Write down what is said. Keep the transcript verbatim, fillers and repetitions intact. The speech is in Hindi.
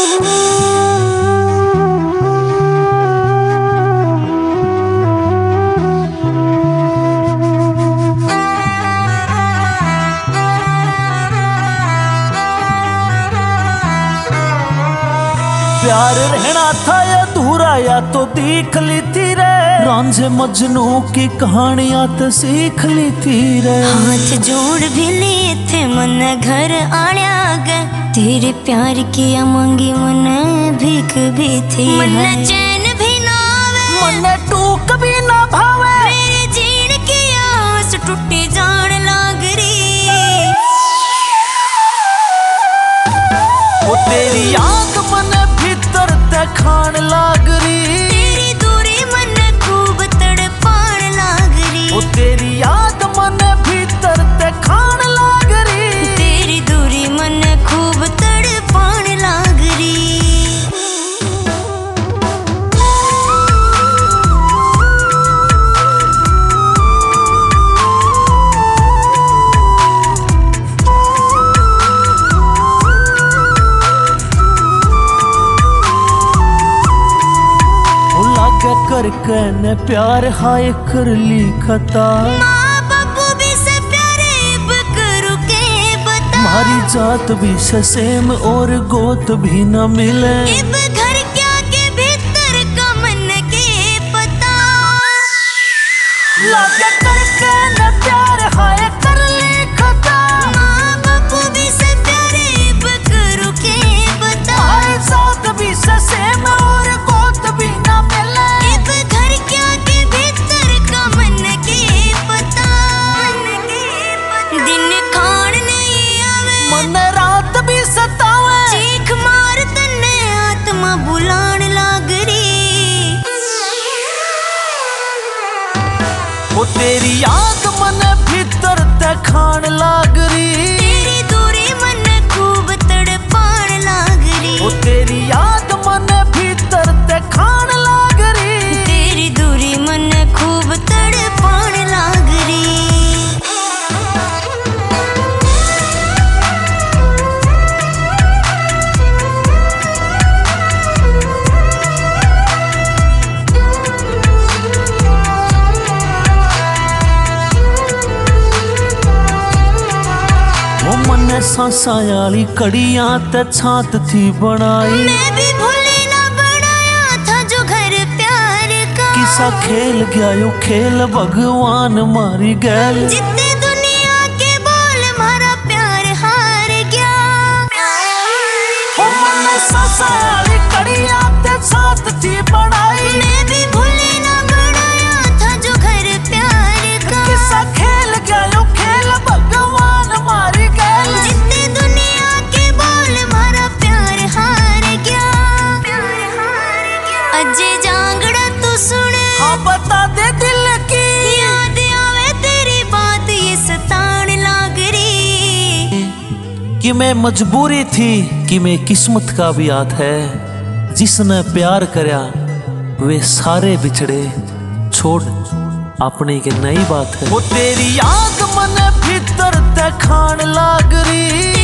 प्यार रहना था अधूरा या तो देख ली थी रे, रांझे मजनू की कहानियां तो सीख ली थी रे। हाथ जोड़ भी लिए थे मन घर आया गए, तेरे प्यार की मांगी मन भीख भी थी। मन चैन भी ना आवे, मन टूक भी ना भावे, मेरे जीण की आस टूटी जान लाग रही। वो तेरी याद मन भीतर ते खान लाग रही, तेरी दूरी मन खूब तड़पान लाग रही। वो तेरी याद मन भीतर ते खान लाग रही, तेरी दूरी मन खूब तड़पान लाग रही। करके ने प्यार हाय कर ली खता, माँ बापू भी से प्यारे अब करू के बता। हमारी जात भी सेम और गोत भी न मिले, इब घर क्या के भीतर का मन के पता। लागे करके न प्यार हाय कर ली खता, माँ बापू भी से प्यारे अब करू के बता। हमारी जात भी सेम और गोत भी न मिले, चीख मार तन्ने आत्मा बुलान लाग रही। वो तेरी याद मन भीतर ते खान लाग रही, तेरी दूरी मन खूब तड़पान लाग रही। वो तेरी याद मन भीतर ते खान लाग रही, तेरी दूरी मन खूब तड़पान लाग रही। सांसा वाली कड़ियां ते छात थी बनाई, मैं भी भूली ना बनाया था जो घर प्यार का। किसा खेल गया यो खेल भगवान मारी गैल, जितने दुनिया के बोल मारा प्यार हार गया। ओ मन सांसा वाली कड़ियां ते छात थी बनाई, मैं भी भूली ना बनाया था जो घर प्यार का। किसा खेल गया यो खेल भगवान मारी गैल, जितने दुनिया के बोल मारा प्यार हार गया। प्यार हार गया। अजय जांगड़ा तू सुन, हाँ बता दे दिल की, याद आवे तेरी बात ये सतान लाग रही। कि मैं मजबूरी थी कि मैं किस्मत का भी याद है, जिसने प्यार करया वे सारे बिछड़े, छोड़ अपनी के नई बात है। वो तेरी याद मन भीतर ते खान लाग रही,